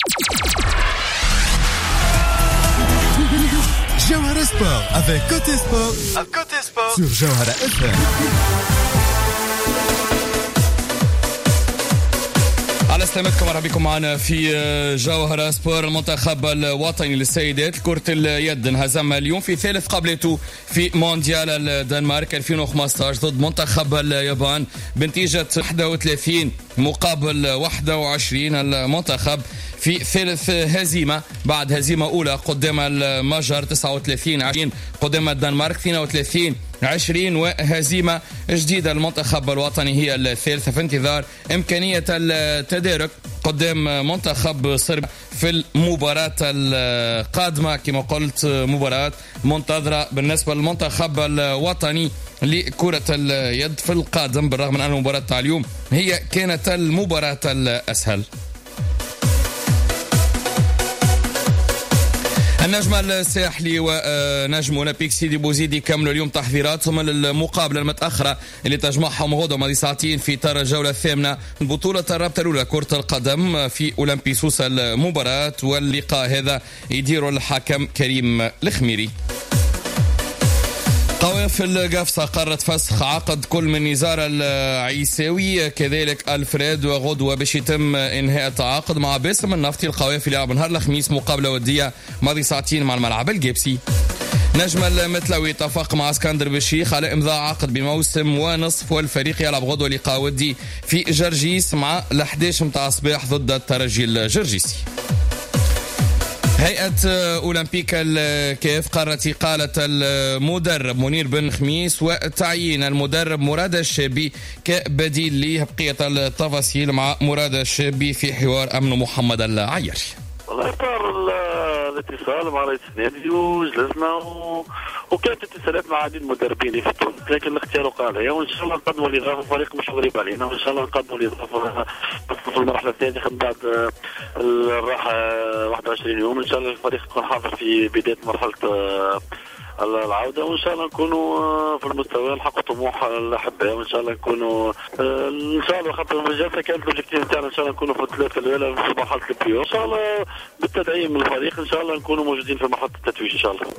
Jawhara Sport avec Côté Sport. À Côté Sport sur Jawhara FM. على سلامتكم، مرحبا بكم معنا في جوهرة سبور. المنتخب الوطني للسيدات كرة اليد انهزم اليوم في ثالث قابلته في مونديال الدنمارك 2015 ضد منتخب اليابان بنتيجة 31 مقابل 21. المنتخب في ثالث هزيمة بعد هزيمة أولى قدام المجر 39-20 قدام الدنمارك 32-20، وهزيمة جديدة المنتخب الوطني هي الثالثة في انتظار إمكانية التدارك قدام منتخب صربيا في المباراة القادمة. كما قلت مباراة منتظرة بالنسبة للمنتخب الوطني لكرة اليد في القادم، بالرغم من أن المباراة تاع اليوم هي كانت المباراة الأسهل. النجم الساحلي ونجم اولمبيك سيدي بوزيدي كملوا اليوم تحضيراتهم للمقابله المتاخره اللي تجمعهم غدوه بعد ساعتين في اطار الجوله الثامنه من بطوله الرابطه الاولى كره القدم في اولمبي سوسه. المباراه واللقاء هذا يدير الحكم كريم الخميري. قوافل قفصة قررت فسخ عقد كل من نزار العيساوي كذلك الفريد وغدوة باش يتم انهاء التعاقد مع باسم النفطي. القوافل يلعب نهار الخميس مقابلة ودية ماضي ساعتين مع الملعب الجيبسي. نجم المتلوي اتفق مع اسكندر بشيخ على امضاء عقد بموسم ونصف، والفريق يلعب غدوة لقاء ودي في جرجيس مع ال11 متاع الصباح ضد الترجي الجرجيسي. هيئة أولمبيك الكاف قررت إقالة المدرب منير بن خميس وتعيين المدرب مراد الشابي كبديل ليه. بقية التفاصيل مع مراد الشابي في حوار أمن محمد العياري. والله صار الاتصال مع رئيس النادي وجلسنا وكانت اتصالات مع عديد المدربين في تونس، لكن الاختيار قال هي، وان شاء الله نقدموا الاضافه. الفريق مش غريب علينا، وان شاء الله نقدموا الاضافه في المرحله الثانيه بعد الراحه 21 يوم. ان شاء الله الفريق يكون حاضر في بدايه مرحله العودة، وإن شاء الله نكونوا في المستوى نحققوا طموح الأحباء، وإن شاء الله نكونوا إن شاء الله خاطر الجلسة كانت الأوبجيكتيف تاعنا إن شاء الله نكونوا في الثلاثة الأولى في مرحلة البيو، إن شاء الله بالتدعيم من الفريق إن شاء الله نكونوا موجودين في مرحلة التتويج إن شاء الله.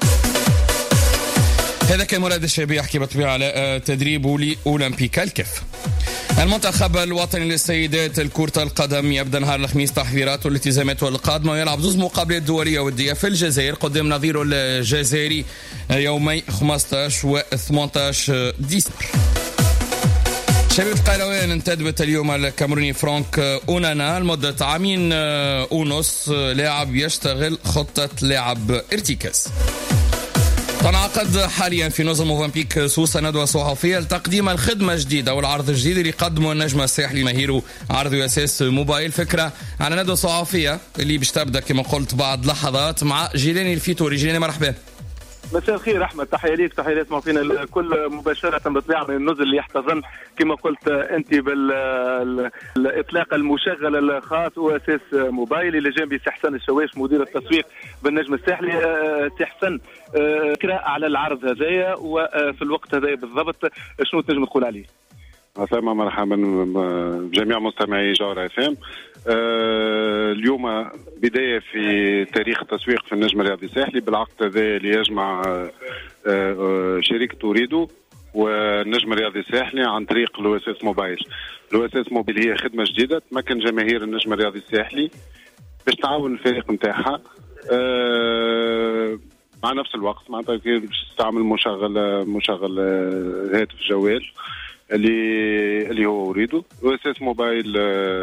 هذا كان مراد الشابي يحكي بالطبيعة على تدريبه لأولمبيك الكاف. المنتخب الوطني للسيدات الكرة القدم يبدأ نهار الخميس تحضيراته والالتزاماته القادمة، ويلعب 2 مقابلات دولية ودية في الجزائر قدام نظيره الجزائري يومي 15 و 18 ديسمبر. شباب القيروان انتدبت اليوم الكاميروني فرانك أونانا لمدة عامين ونص لاعب يشتغل خطة لاعب ارتكاز. تنعقد حاليا في نظم موزمبيق سوسة ندوة صحفية لتقديم الخدمة الجديدة والعرض الجديد اللي يقدمه النجم الساحلي مهيرو عرض واساس موبايل. فكرة على ندوة صحفية اللي باش تبدا كما قلت بعد لحظات مع جيلاني الفيتوري. جيلاني مرحبا. مساء الخير احمد، تحيه ليك تحيه لاسمع فينا الكل مباشره بالطبيعه من النزل اللي يحتضن كما قلت انت بالاطلاق المشغل الخاص واساس موبايل اللي جنبي سي حسن الشواش مدير التسويق بالنجم الساحلي. سي حسن فكره على العرض هذايا وفي الوقت هذايا بالضبط شنو تنجم تقول عليه؟ السلام مرحبا بجميع مستمعي جوهرة FM. اليوم بداية في تاريخ التسويق في النجم الرياضي الساحلي بالعقد هذا اللي يجمع شركة توريدو والنجم الرياضي الساحلي عن طريق لواساس موبايل. لواساس موبايل هي خدمة جديدة تمكن جماهير النجم الرياضي الساحلي باش تعاون الفريق نتاعها مع نفس الوقت معناتها باش تستعمل مشغل هاتف جوال اللي هو أريده. واساس موبايل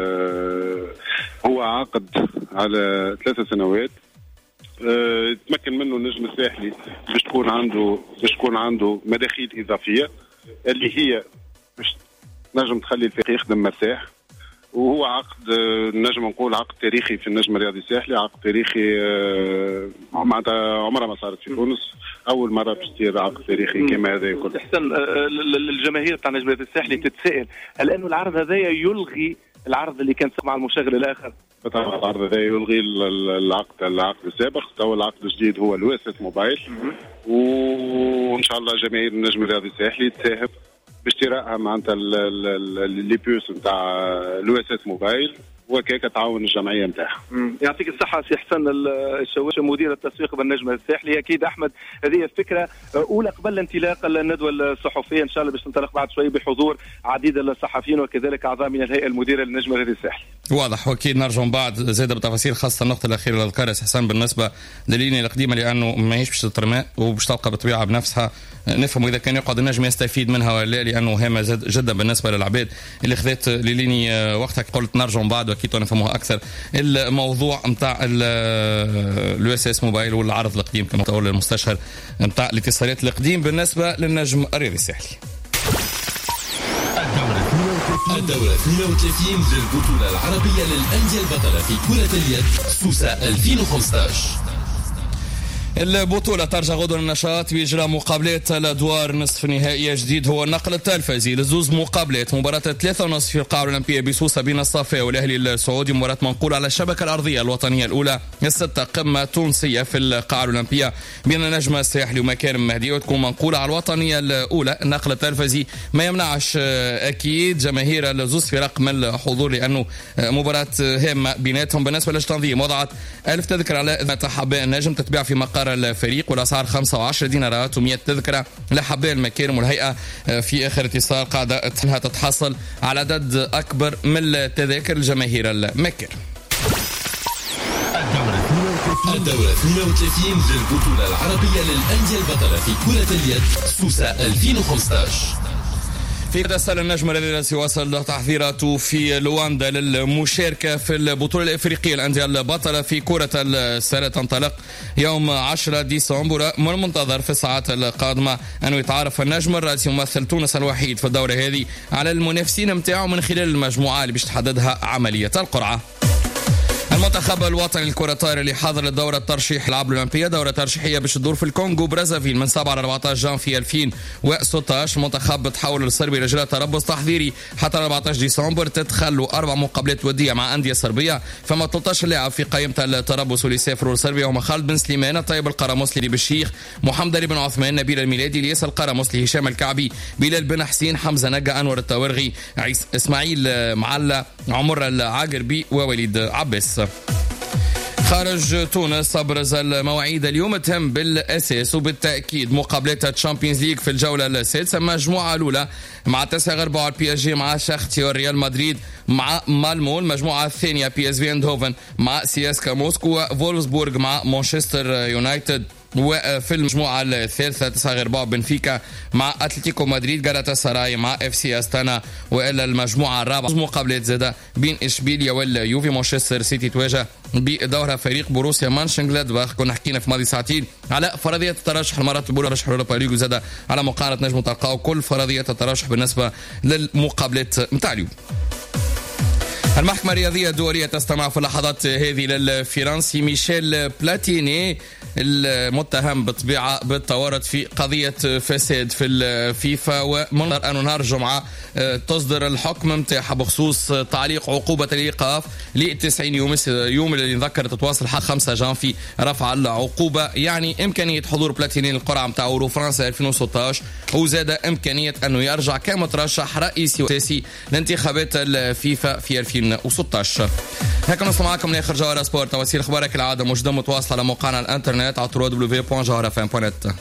هو عقد على 3 سنوات تمكن منه النجم الساحلي باش تكون عنده مداخيل إضافية اللي هي باش نجم تخلي الفريق يخدم مرتاح. وهو عقد نجم نقول عقد تاريخي في النجم الرياضي الساحلي، عقد تاريخي معناتها عمرها ما صارت في تونس، اول مره باش تصير عقد تاريخي كما هذا يكون. احسن الجماهير تاع النجم الرياضي الساحلي تتساءل هل انه العرض هذا يلغي العرض اللي كان مع المشغل الاخر؟ طبعا العرض هذا يلغي العقد السابق. تو العقد الجديد هو الواساس موبايل، وان شاء الله جماهير النجم الرياضي الساحلي تساهم باشترائها معناتها لي بيوس نتاع الواساس موبايل وكيك تعاون الجمعيه نتاعها. يعطيك الصحه سي حسن الشواش مدير التسويق بالنجم الساحلي. اكيد احمد هذه الفكره اولى قبل انطلاق الندوه الصحفيه ان شاء الله باش تنطلق بعد شوي بحضور عديد الصحفيين وكذلك اعضاء من الهيئه المديره للنجم الساحلي. واضح، واكيد نرجع بعد زاد بالتفاصيل خاصه النقطه الاخيره اللي ذكرها حسن بالنسبه لللينيا القديمه لانه ماهيش باش تترمى وباش تبقى بالطبيعه بنفسها. نفهم اذا كان يقعد النجم يستفيد منها ولا، لانه هامه جدا بالنسبه للعباد اللي خذت ليني وقتها قلت نرجع بعد واكيد نفهموها اكثر. الموضوع نتاع اليو اس اس موبايل والعرض القديم كما تقول المستشهر نتاع الاتصالات القديم بالنسبه للنجم الرياضي الساحلي. الدورة 32 للبطولة العربية للأندية البطلة في كرة اليد سوسة 2015. البطولة ترجع غدوة للنشاط بإجراء مقابلات الأدوار نصف نهائية جديد هو النقل التلفزي لزوز مقابلات. مباراة 3:30 في القاعة الأولمبية بسوسة بين الصافية والأهلي السعودي. مباراة منقولة على الشبكة الأرضية الوطنية الأولى. 6 قمة تونسية في القاعة الأولمبية بين النجم الساحلي ومكارم مهدي وتكون منقولة على الوطنية الأولى. النقل التلفزي ما يمنعش أكيد جماهير الزوز فرق من الحضور لأنه مباراة هامة بيناتهم. بالنسبة للتنظيم وضعت 1000 تذكرة على إذن حباء النجم تتباع في مقر الفريق والأسعار 15 دينارات و100 تذكرة لحباء المكارم. والهيئة في آخر اتصال قاعدة أنها تتحصل على عدد أكبر من التذاكر الجماهير المكارم. الدورة 32 للبطولة العربية للأندية البطلة في كرة اليد سوسة 2015. في رسالة النجم الذي سيواصل تحضيراته في لواندا للمشاركة في البطولة الإفريقية الأندية البطلة في كرة السلة تنطلق يوم 10 ديسمبر. من المنتظر في الساعات القادمة أنه يتعرف النجم الرئيسي ممثل تونس الوحيد في الدورة هذه على المنافسين متاعه من خلال المجموعة اللي باش تحددها عملية القرعة. المنتخب الوطني للكرة الطائرة اللي حاضر للدورة الترشيح الألعاب الأولمبية دورة ترشيحية باش تدور في الكونغو برازافيل من 7 ل 14 جانفي 2016. المنتخب بتحول للصربي لإجراء تربص تحضيري حتى 14 ديسمبر. تدخلوا 4 مقابلات ودية مع أندية صربية. فما 13 لاعب في قائمة التربص واللي سافروا لصربيا هما خالد بن سليمان، الطيب القرمصلي بالشيخ، محمد علي بن عثمان، نبيل الميلادي، الياس القرمصلي، هشام الكعبي، بلال بن حسين، حمزة نجا، أنور التوارغي، إسماعيل معلة، عمر العاقربي ووليد عباس. خارج تونس أبرز المواعيد اليوم تهم بالأساس وبالتأكيد مقابلات الشامبيونز ليج في الجولة السادسة. المجموعة الأولى مع 9 غرباء البي اس جي مع شاختيور ريال مدريد مع مالمو. المجموعة الثانية بي اس في اندهوفن مع سياسكا موسكو وفولفسبورغ مع مانشستر يونايتد. وفي المجموعة الثالثة 9 غرباء بنفيكا مع أتلتيكو مدريد، غالاتا سراي مع اف سي استانا. وإلا المجموعة الرابعة مقابلات زادة بين إشبيليا واليوفي. مانشستر سيتي تواجه بدورها فريق بروسيا مانشنغلادباخ. كنا حكينا في ماضي ساعتين على فرضية الترشح المرات الأولى رشح الأوروبا ليج وزادة على مقارنة نجم تلقاو كل فرضية الترشح بالنسبة للمقابلات متاع اليوم. المحكمة الرياضية الدولية تستمع في اللحظات هذه للفرنسي ميشيل بلاتيني المتهم بالطبيعة بالتورط في قضية فساد في الفيفا. ومن أنه نهار الجمعة تصدر الحكم متاعها بخصوص تعليق عقوبة الإيقاف ل 90 يوم اللي نذكر تتواصل حق 5 جانفي رفع العقوبة. يعني إمكانية حضور بلاتيني للقرعة متاع أورو فرنسا 2016 وزاد إمكانية أنه يرجع كمترشح رئيسي وأساسي لانتخابات الفيفا في 2016. هكذا نصل معكم لآخر جوهرة سبورت. تواسيل أخبارك العادة موجودة متواصلة على موقعنا الانترنت على www.jawharafm.net.